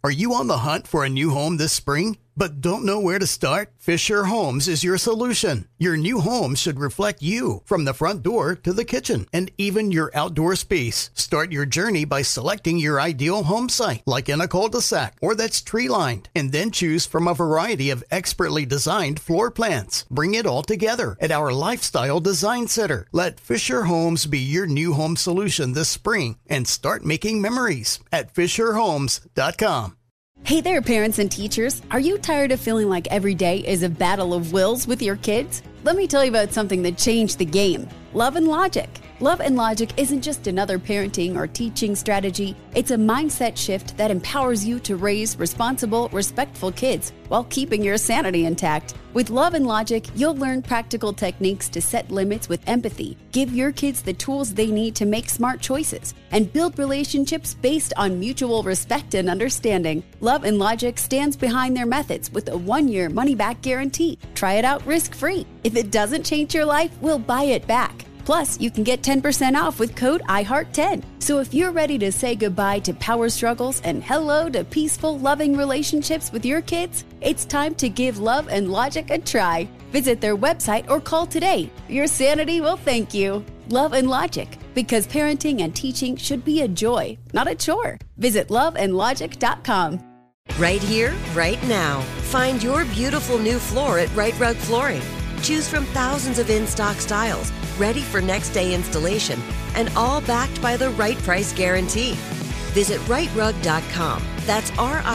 Are you on the hunt for a new home this spring, but don't know where to start? Fisher Homes is your solution. Your new home should reflect you, from the front door to the kitchen, and even your outdoor space. Start your journey by selecting your ideal home site, like in a cul-de-sac or that's tree-lined, and then choose from a variety of expertly designed floor plans. Bring it all together at our Lifestyle Design Center. Let Fisher Homes be your new home solution this spring and start making memories at FisherHomes.com. Hey there, parents and teachers. Are you tired of feeling like every day is a battle of wills with your kids? Let me tell you about something that changed the game. Love and Logic. Love and Logic isn't just another parenting or teaching strategy. It's a mindset shift that empowers you to raise responsible, respectful kids while keeping your sanity intact. With Love and Logic, you'll learn practical techniques to set limits with empathy, give your kids the tools they need to make smart choices, and build relationships based on mutual respect and understanding. Love and Logic stands behind their methods with a 1-year money-back guarantee. Try it out risk-free. If it doesn't change your life, we'll buy it back. Plus, you can get 10% off with code IHEART10. So if you're ready to say goodbye to power struggles and hello to peaceful, loving relationships with your kids, it's time to give Love and Logic a try. Visit their website or call today. Your sanity will thank you. Love and Logic, because parenting and teaching should be a joy, not a chore. Visit loveandlogic.com. Right here, right now. Find your beautiful new floor at Right Rug Flooring. Choose from thousands of in-stock styles, ready for next day installation, and all backed by the right price guarantee. Visit rightrug.com. That's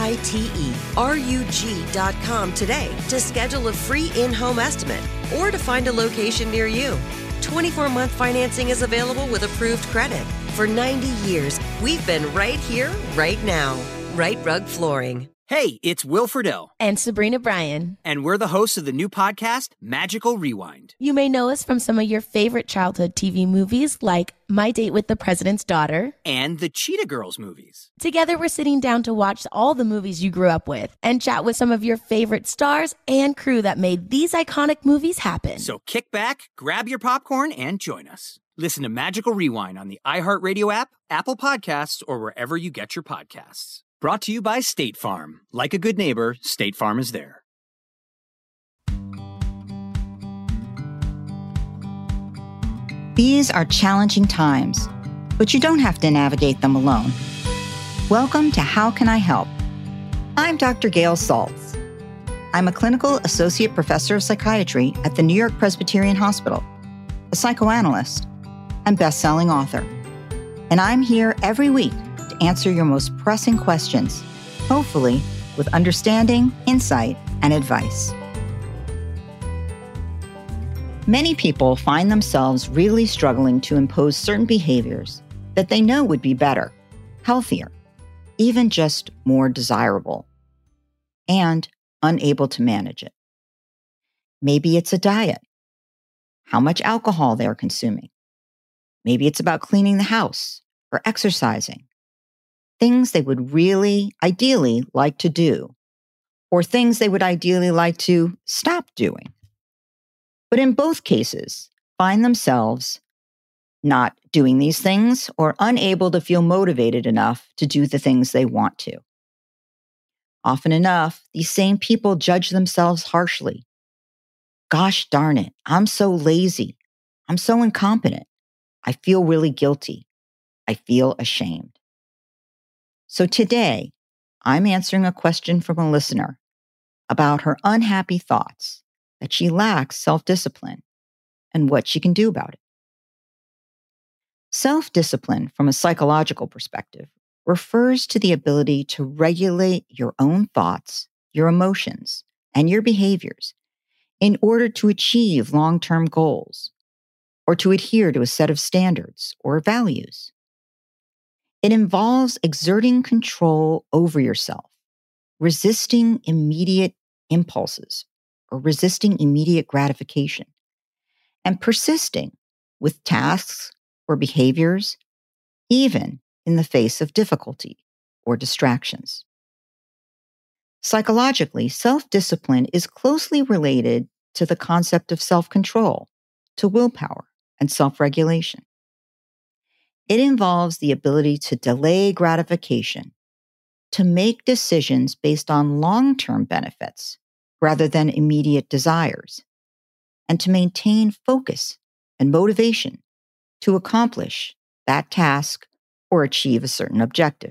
RITERUG.com today to schedule a free in-home estimate or to find a location near you. 24-month financing is available with approved credit. For 90 years, we've been right here, right now. Right Rug Flooring. Hey, it's Will Friedle. And Sabrina Bryan. And we're the hosts of the new podcast, Magical Rewind. You may know us from some of your favorite childhood TV movies like My Date with the President's Daughter. And the Cheetah Girls movies. Together, we're sitting down to watch all the movies you grew up with and chat with some of your favorite stars and crew that made these iconic movies happen. So kick back, grab your popcorn, and join us. Listen to Magical Rewind on the iHeartRadio app, Apple Podcasts, or wherever you get your podcasts. Brought to you by State Farm. Like a good neighbor, State Farm is there. These are challenging times, but you don't have to navigate them alone. Welcome to How Can I Help? I'm Dr. Gail Saltz. I'm a clinical associate professor of psychiatry at the New York Presbyterian Hospital, a psychoanalyst, and best-selling author. And I'm here every week to answer your most pressing questions, hopefully with understanding, insight, and advice. Many people find themselves really struggling to impose certain behaviors that they know would be better, healthier, even just more desirable, and unable to manage it. Maybe it's a diet, how much alcohol they're consuming. Maybe it's about cleaning the house or exercising, things they would really, ideally like to do, or things they would ideally like to stop doing. But in both cases, find themselves not doing these things or unable to feel motivated enough to do the things they want to. Often enough, these same people judge themselves harshly. Gosh darn it, I'm so lazy. I'm so incompetent. I feel really guilty. I feel ashamed. So today, I'm answering a question from a listener about her unhappy thoughts, that she lacks self-discipline, and what she can do about it. Self-discipline, from a psychological perspective, refers to the ability to regulate your own thoughts, your emotions, and your behaviors in order to achieve long-term goals or to adhere to a set of standards or values. It involves exerting control over yourself, resisting immediate impulses or resisting immediate gratification, and persisting with tasks or behaviors, even in the face of difficulty or distractions. Psychologically, self-discipline is closely related to the concept of self-control, to willpower, and self-regulation. It involves the ability to delay gratification to make decisions based on long-term benefits rather than immediate desires, and to maintain focus and motivation to accomplish that task or achieve a certain objective.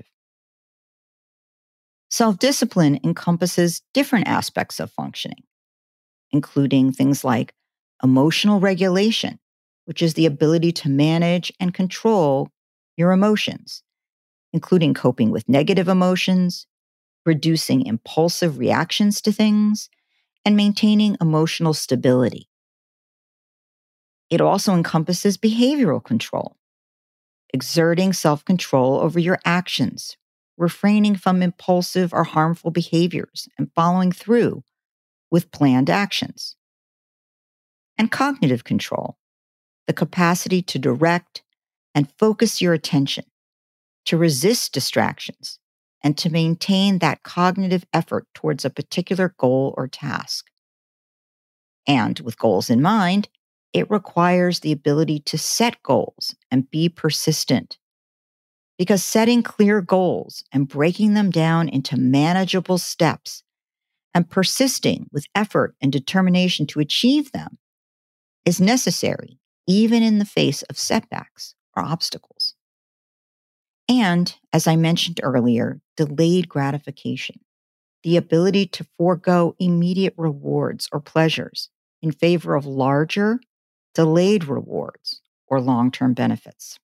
Self-discipline encompasses different aspects of functioning, including things like emotional regulation, which is the ability to manage and control your emotions, including coping with negative emotions, reducing impulsive reactions to things, and maintaining emotional stability. It also encompasses behavioral control, exerting self-control over your actions, refraining from impulsive or harmful behaviors, and following through with planned actions. And cognitive control, the capacity to direct and focus your attention, to resist distractions, and to maintain that cognitive effort towards a particular goal or task. And with goals in mind, it requires the ability to set goals and be persistent. Because setting clear goals and breaking them down into manageable steps and persisting with effort and determination to achieve them is necessary, even in the face of setbacks or obstacles. And, as I mentioned earlier, delayed gratification, the ability to forego immediate rewards or pleasures in favor of larger, delayed rewards or long-term benefits.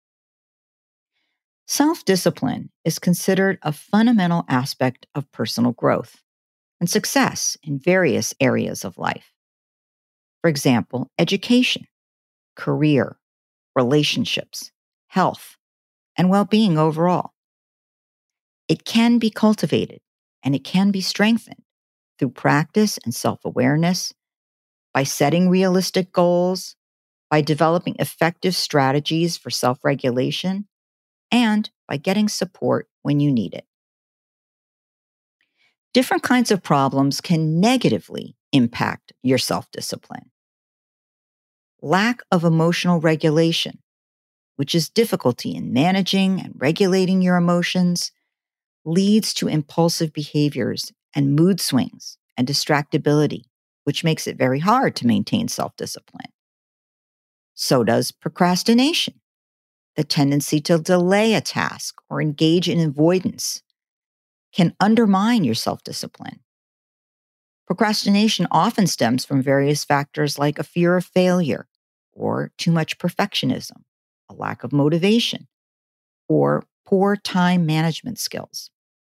Self-discipline is considered a fundamental aspect of personal growth and success in various areas of life. For example, education, career, relationships, health, and well-being overall. It can be cultivated and it can be strengthened through practice and self-awareness, by setting realistic goals, by developing effective strategies for self-regulation, and by getting support when you need it. Different kinds of problems can negatively impact your self-discipline. Lack of emotional regulation, which is difficulty in managing and regulating your emotions, leads to impulsive behaviors and mood swings and distractibility, which makes it very hard to maintain self-discipline. So does procrastination, the tendency to delay a task or engage in avoidance, can undermine your self-discipline. Procrastination often stems from various factors like a fear of failure, or too much perfectionism, a lack of motivation, or poor time management skills.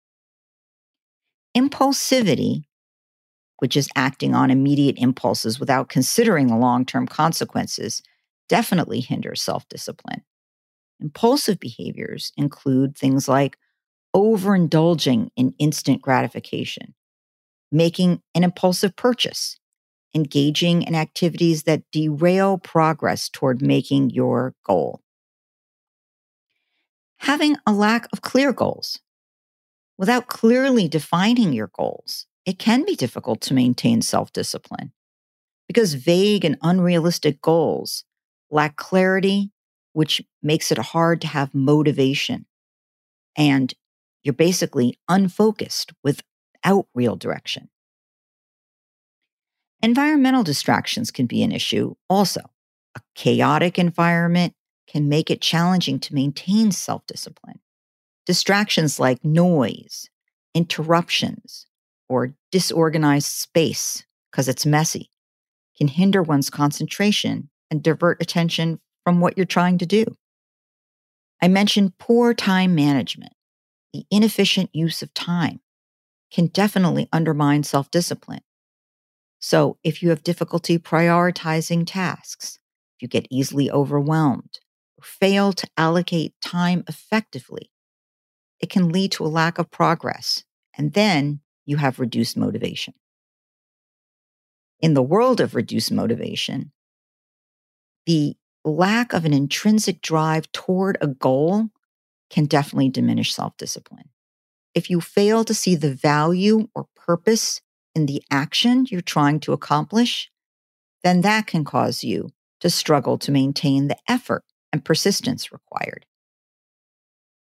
Impulsivity, which is acting on immediate impulses without considering the long-term consequences, definitely hinders self-discipline. Impulsive behaviors include things like overindulging in instant gratification, making an impulsive purchase, engaging in activities that derail progress toward making your goal. Having a lack of clear goals. Without clearly defining your goals, it can be difficult to maintain self-discipline because vague and unrealistic goals lack clarity, which makes it hard to have motivation. And you're basically unfocused without real direction. Environmental distractions can be an issue also. A chaotic environment can make it challenging to maintain self-discipline. Distractions like noise, interruptions, or disorganized space, because it's messy, can hinder one's concentration and divert attention from what you're trying to do. I mentioned poor time management. The inefficient use of time can definitely undermine self-discipline. So if you have difficulty prioritizing tasks, if you get easily overwhelmed, or fail to allocate time effectively, it can lead to a lack of progress, and then you have reduced motivation. In the world of reduced motivation, the lack of an intrinsic drive toward a goal can definitely diminish self-discipline. If you fail to see the value or purpose in the action you're trying to accomplish, then that can cause you to struggle to maintain the effort and persistence required.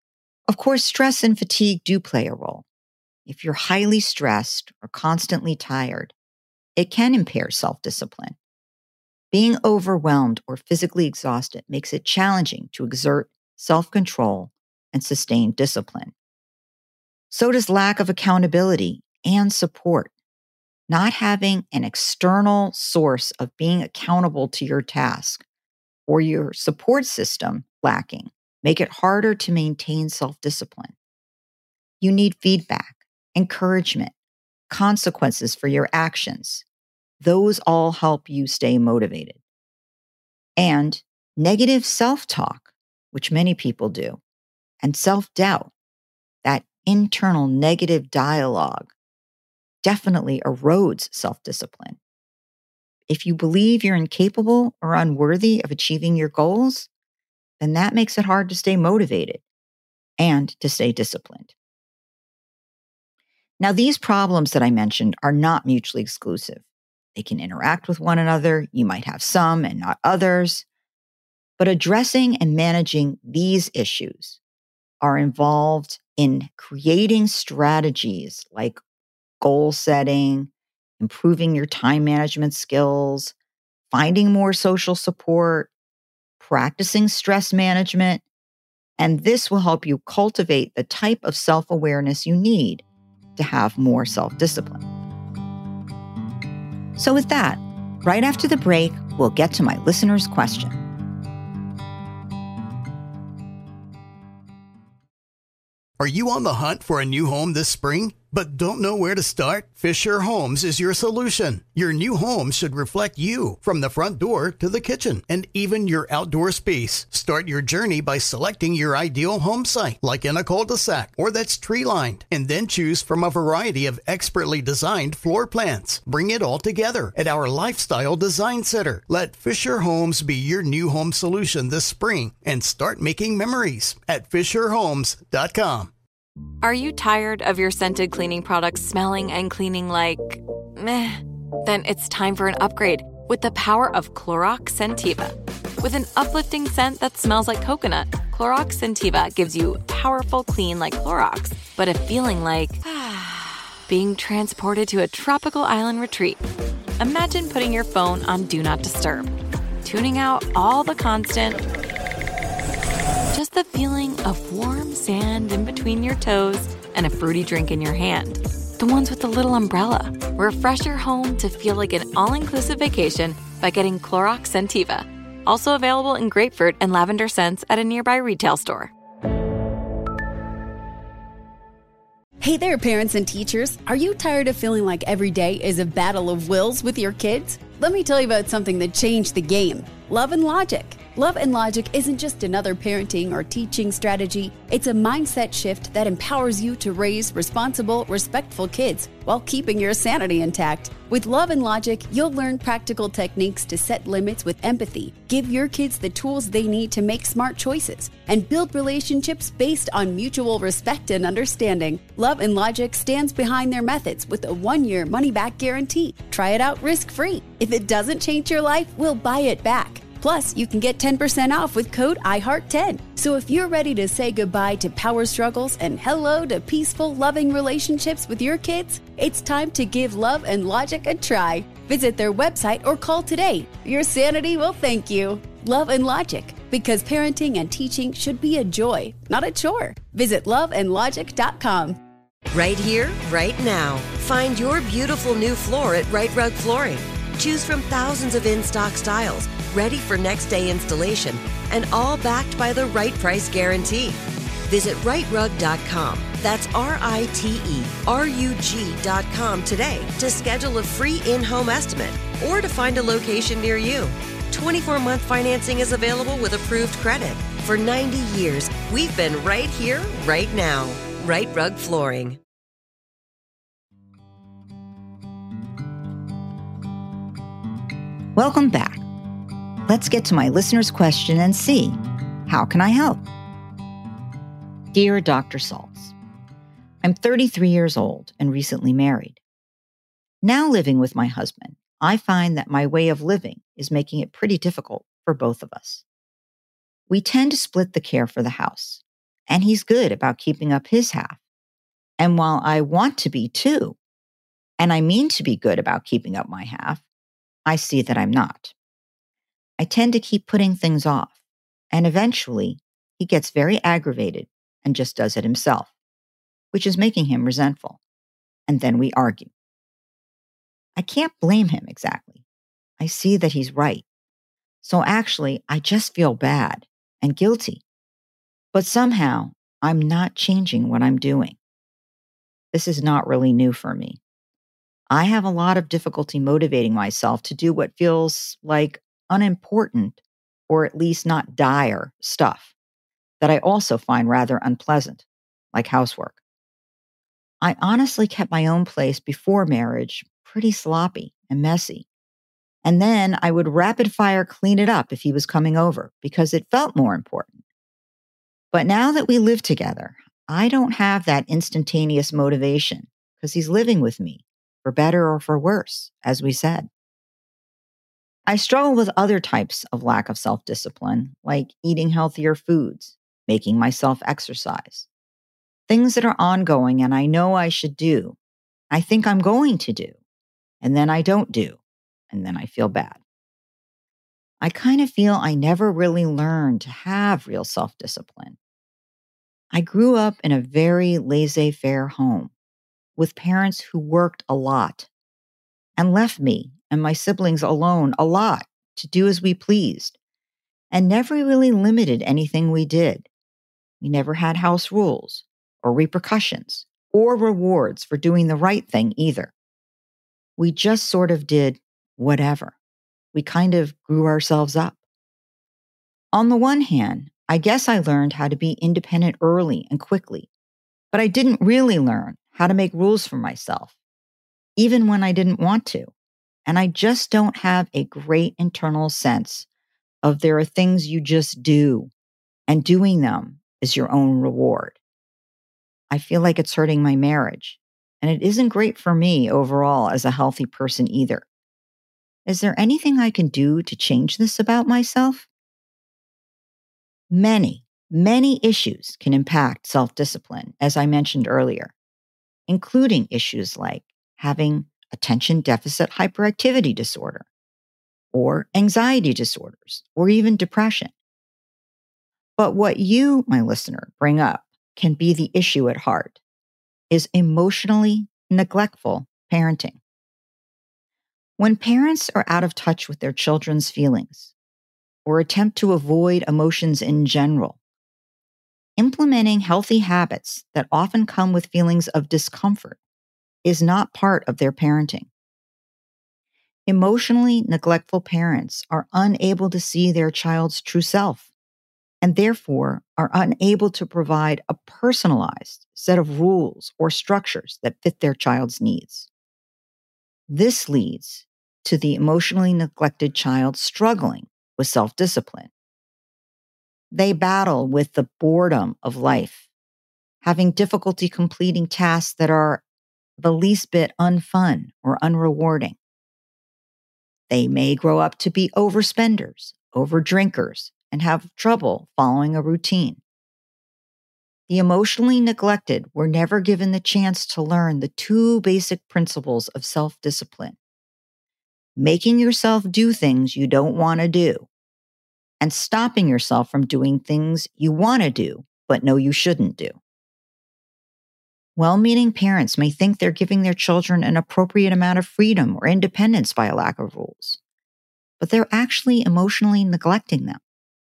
Of course, stress and fatigue do play a role. If you're highly stressed or constantly tired, it can impair self-discipline. Being overwhelmed or physically exhausted makes it challenging to exert self-control and sustain discipline. So does lack of accountability and support. Not having an external source of being accountable to your task or your support system lacking make it harder to maintain self-discipline. You need feedback, encouragement, consequences for your actions. Those all help you stay motivated. And negative self-talk, which many people do, and self-doubt, that internal negative dialogue, definitely erodes self-discipline. If you believe you're incapable or unworthy of achieving your goals, then that makes it hard to stay motivated and to stay disciplined. Now, these problems that I mentioned are not mutually exclusive. They can interact with one another. You might have some and not others. But addressing and managing these issues are involved in creating strategies like goal setting, improving your time management skills, finding more social support, practicing stress management, and this will help you cultivate the type of self-awareness you need to have more self-discipline. So with that, right after the break, we'll get to my listener's question. Are you on the hunt for a new home this spring, but don't know where to start? Fisher Homes is your solution. Your new home should reflect you, from the front door to the kitchen and even your outdoor space. Start your journey by selecting your ideal home site, like in a cul-de-sac or that's tree-lined, and then choose from a variety of expertly designed floor plans. Bring it all together at our Lifestyle Design Center. Let Fisher Homes be your new home solution this spring and start making memories at FisherHomes.com. Are you tired of your scented cleaning products smelling and cleaning like meh? Then it's time for an upgrade with the power of Clorox Scentiva. With an uplifting scent that smells like coconut, Clorox Scentiva gives you powerful clean like Clorox, but a feeling like being transported to a tropical island retreat. Imagine putting your phone on Do Not Disturb, tuning out all the constant, just the feeling of warm sand in between your toes and a fruity drink in your hand. The ones with the little umbrella. Refresh your home to feel like an all-inclusive vacation by getting Clorox Scentiva. Also available in grapefruit and lavender scents at a nearby retail store. Hey there, parents and teachers. Are you tired of feeling like every day is a battle of wills with your kids? Let me tell you about something that changed the game. Love and Logic. Love and Logic isn't just another parenting or teaching strategy. It's a mindset shift that empowers you to raise responsible, respectful kids while keeping your sanity intact. With Love and Logic, you'll learn practical techniques to set limits with empathy, give your kids the tools they need to make smart choices, and build relationships based on mutual respect and understanding. Love and Logic stands behind their methods with a 1-year money-back guarantee. Try it out risk-free. If it doesn't change your life, we'll buy it back. Plus, you can get 10% off with code IHEART10. So if you're ready to say goodbye to power struggles and hello to peaceful, loving relationships with your kids, it's time to give Love and Logic a try. Visit their website or call today. Your sanity will thank you. Love and Logic, because parenting and teaching should be a joy, not a chore. Visit loveandlogic.com. Right here, right now. Find your beautiful new floor at Right Rug Flooring. Choose from thousands of in-stock styles, ready for next day installation, and all backed by the right price guarantee. Visit rightrug.com. That's RITERUG.com today to schedule a free in-home estimate or to find a location near you. 24-month financing is available with approved credit. For 90 years, we've been right here, right now. Right Rug Flooring. Welcome back. Let's get to my listener's question and see, how can I help? Dear Dr. Saltz, I'm 33 years old and recently married. Now living with my husband, I find that my way of living is making it pretty difficult for both of us. We tend to split the care for the house, and he's good about keeping up his half. And while I want to be too, and I mean to be good about keeping up my half, I see that I'm not. I tend to keep putting things off, and eventually he gets very aggravated and just does it himself, which is making him resentful. And then we argue. I can't blame him exactly. I see that he's right. So actually, I just feel bad and guilty. But somehow, I'm not changing what I'm doing. This is not really new for me. I have a lot of difficulty motivating myself to do what feels like unimportant, or at least not dire, stuff that I also find rather unpleasant, like housework. I honestly kept my own place before marriage pretty sloppy and messy. And then I would rapid fire clean it up if he was coming over because it felt more important. But now that we live together, I don't have that instantaneous motivation because he's living with me, for better or for worse, as we said. I struggle with other types of lack of self-discipline, like eating healthier foods, making myself exercise. Things that are ongoing and I know I should do. I think I'm going to do, and then I don't do, and then I feel bad. I kind of feel I never really learned to have real self-discipline. I grew up in a very laissez-faire home with parents who worked a lot and left me and my siblings alone a lot to do as we pleased and never really limited anything we did. We never had house rules or repercussions or rewards for doing the right thing either. We just sort of did whatever. We kind of grew ourselves up. On the one hand, I guess I learned how to be independent early and quickly, but I didn't really learn how to make rules for myself, even when I didn't want to. And I just don't have a great internal sense of there are things you just do, and doing them is your own reward. I feel like it's hurting my marriage, and it isn't great for me overall as a healthy person either. Is there anything I can do to change this about myself? Many issues can impact self-discipline, as I mentioned earlier, including issues like having attention deficit hyperactivity disorder, or anxiety disorders, or even depression. But what you, my listener, bring up can be the issue at heart, is emotionally neglectful parenting. When parents are out of touch with their children's feelings, or attempt to avoid emotions in general, implementing healthy habits that often come with feelings of discomfort is not part of their parenting. Emotionally neglectful parents are unable to see their child's true self and therefore are unable to provide a personalized set of rules or structures that fit their child's needs. This leads to the emotionally neglected child struggling with self-discipline. They battle with the boredom of life, having difficulty completing tasks that are the least bit unfun or unrewarding. They may grow up to be overspenders, overdrinkers, and have trouble following a routine. The emotionally neglected were never given the chance to learn the two basic principles of self-discipline: making yourself do things you don't want to do, and stopping yourself from doing things you want to do but know you shouldn't do. Well-meaning parents may think they're giving their children an appropriate amount of freedom or independence by a lack of rules, but they're actually emotionally neglecting them.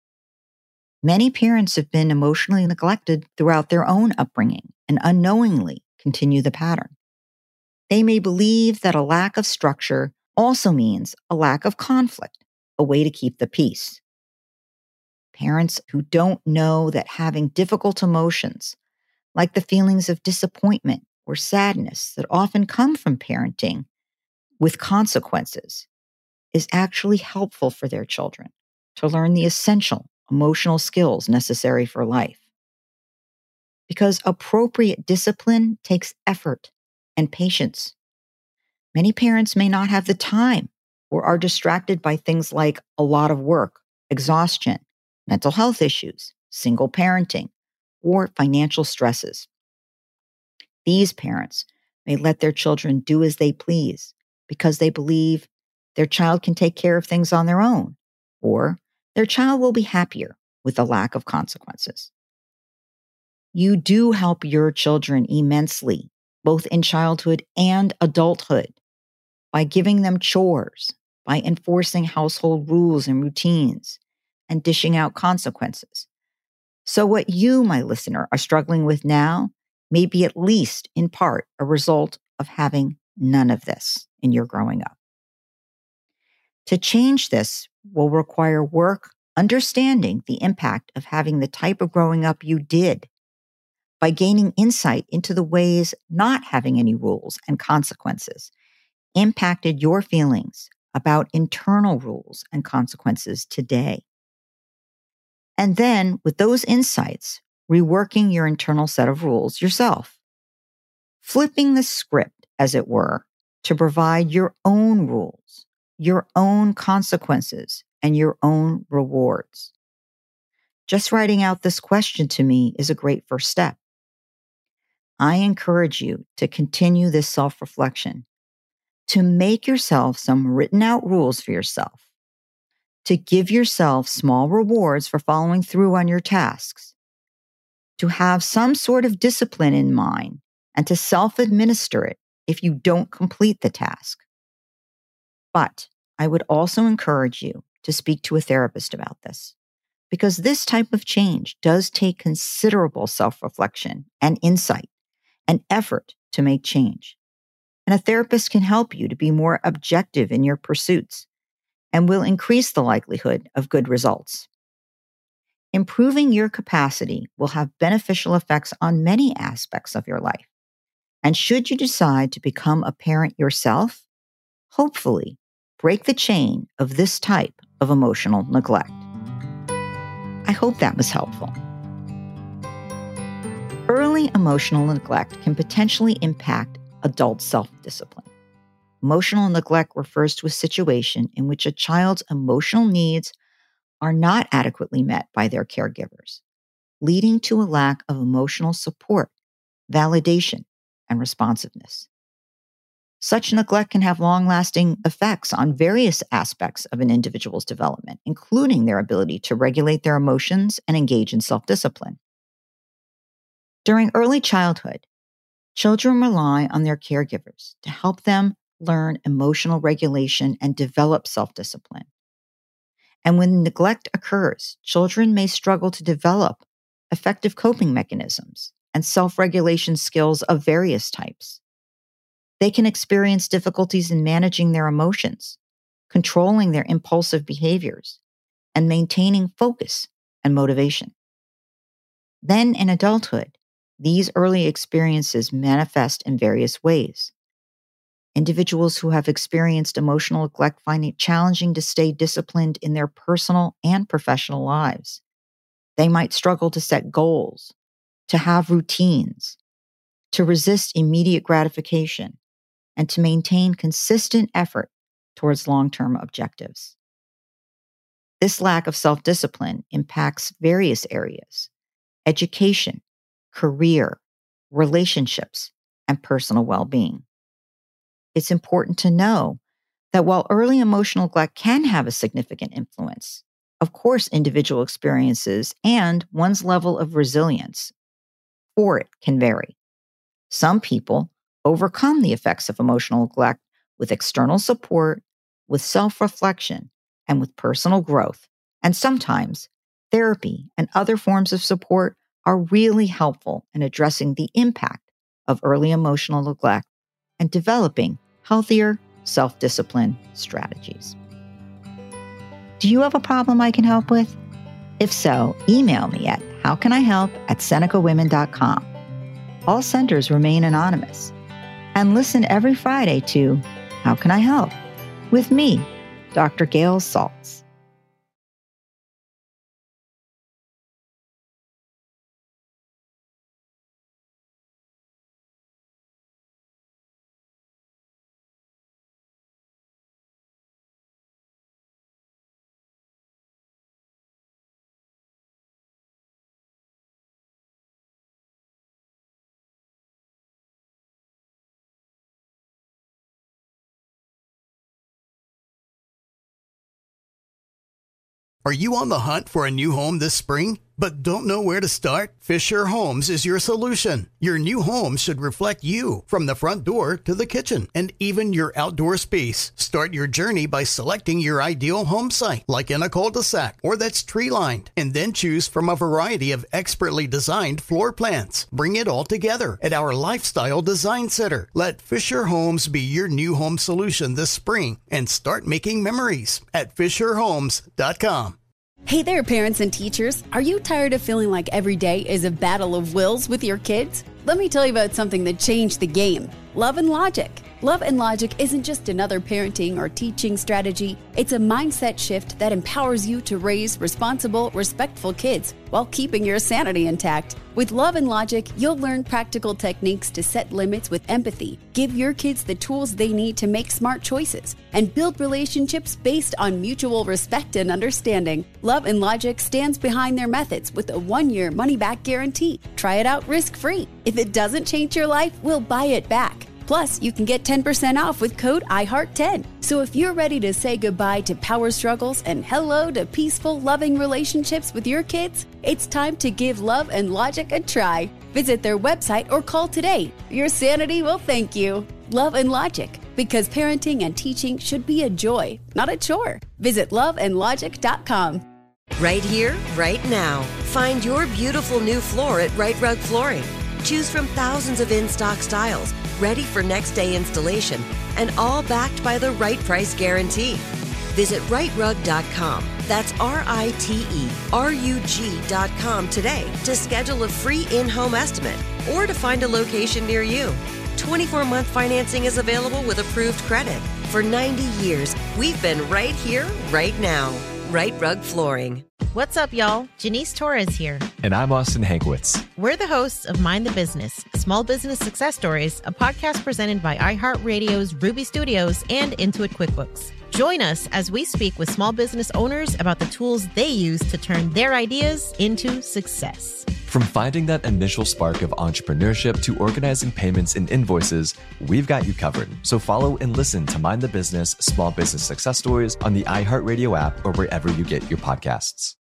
Many parents have been emotionally neglected throughout their own upbringing and unknowingly continue the pattern. They may believe that a lack of structure also means a lack of conflict, a way to keep the peace. Parents who don't know that having difficult emotions, like the feelings of disappointment or sadness that often come from parenting with consequences, is actually helpful for their children to learn the essential emotional skills necessary for life. Because appropriate discipline takes effort and patience. Many parents may not have the time or are distracted by things like a lot of work, exhaustion, mental health issues, single parenting, or financial stresses. These parents may let their children do as they please because they believe their child can take care of things on their own, or their child will be happier with a lack of consequences. You do help your children immensely, both in childhood and adulthood, by giving them chores, by enforcing household rules and routines, and dishing out consequences. So what you, my listener, are struggling with now may be at least in part a result of having none of this in your growing up. To change this will require work understanding the impact of having the type of growing up you did, by gaining insight into the ways not having any rules and consequences impacted your feelings about internal rules and consequences today. And then, with those insights, reworking your internal set of rules yourself. Flipping the script, as it were, to provide your own rules, your own consequences, and your own rewards. Just writing out this question to me is a great first step. I encourage you to continue this self-reflection, to make yourself some written out rules for yourself, to give yourself small rewards for following through on your tasks, to have some sort of discipline in mind, and to self-administer it if you don't complete the task. But I would also encourage you to speak to a therapist about this, because this type of change does take considerable self-reflection and insight and effort to make change. And a therapist can help you to be more objective in your pursuits and will increase the likelihood of good results. Improving your capacity will have beneficial effects on many aspects of your life. And should you decide to become a parent yourself, hopefully break the chain of this type of emotional neglect. I hope that was helpful. Early emotional neglect can potentially impact adult self-discipline. Emotional neglect refers to a situation in which a child's emotional needs are not adequately met by their caregivers, leading to a lack of emotional support, validation, and responsiveness. Such neglect can have long-lasting effects on various aspects of an individual's development, including their ability to regulate their emotions and engage in self-discipline. During early childhood, children rely on their caregivers to help them learn emotional regulation and develop self-discipline. And when neglect occurs, children may struggle to develop effective coping mechanisms and self-regulation skills of various types. They can experience difficulties in managing their emotions, controlling their impulsive behaviors, and maintaining focus and motivation. Then in adulthood, these early experiences manifest in various ways. Individuals who have experienced emotional neglect find it challenging to stay disciplined in their personal and professional lives. They might struggle to set goals, to have routines, to resist immediate gratification, and to maintain consistent effort towards long-term objectives. This lack of self-discipline impacts various areas: education, career, relationships, and personal well-being. It's important to know that while early emotional neglect can have a significant influence, of course, individual experiences and one's level of resilience for it can vary. Some people overcome the effects of emotional neglect with external support, with self-reflection, and with personal growth. And sometimes therapy and other forms of support are really helpful in addressing the impact of early emotional neglect and developing healthier self-discipline strategies. Do you have a problem I can help with? If so, email me at howcanihelp@senecawomen.com. All senders remain anonymous. And listen every Friday to How Can I Help? With me, Dr. Gail Saltz. Are you on the hunt for a new home this spring, but don't know where to start? Fisher Homes is your solution. Your new home should reflect you, from the front door to the kitchen, and even your outdoor space. Start your journey by selecting your ideal home site, like in a cul-de-sac or that's tree-lined, and then choose from a variety of expertly designed floor plans. Bring it all together at our Lifestyle Design Center. Let Fisher Homes be your new home solution this spring and start making memories at FisherHomes.com. Hey there, parents and teachers. Are you tired of feeling like every day is a battle of wills with your kids? Let me tell you about something that changed the game. Love and Logic. Love and Logic isn't just another parenting or teaching strategy. It's a mindset shift that empowers you to raise responsible, respectful kids while keeping your sanity intact. With Love and Logic, you'll learn practical techniques to set limits with empathy, give your kids the tools they need to make smart choices, and build relationships based on mutual respect and understanding. Love and Logic stands behind their methods with a 1-year money-back guarantee. Try it out risk-free. If it doesn't change your life, we'll buy it back. Plus, you can get 10% off with code IHEART10. So if you're ready to say goodbye to power struggles and hello to peaceful, loving relationships with your kids, it's time to give Love and Logic a try. Visit their website or call today. Your sanity will thank you. Love and Logic, because parenting and teaching should be a joy, not a chore. Visit loveandlogic.com. Right here, right now. Find your beautiful new floor at Right Rug Flooring. Choose from thousands of in-stock styles, ready for next day installation, and all backed by the right price guarantee. Visit rightrug.com. That's RITERUG.com today to schedule a free in-home estimate or to find a location near you. 24-month financing is available with approved credit. For 90 years, we've been right here, right now. Right Rug Flooring. What's up, y'all? Janice Torres here. And I'm Austin Hankwitz. We're the hosts of Mind the Business, Small Business Success Stories, a podcast presented by iHeartRadio's Ruby Studios and Intuit QuickBooks. Join us as we speak with small business owners about the tools they use to turn their ideas into success. From finding that initial spark of entrepreneurship to organizing payments and invoices, we've got you covered. So follow and listen to Mind the Business, Small Business Success Stories on the iHeartRadio app or wherever you get your podcasts.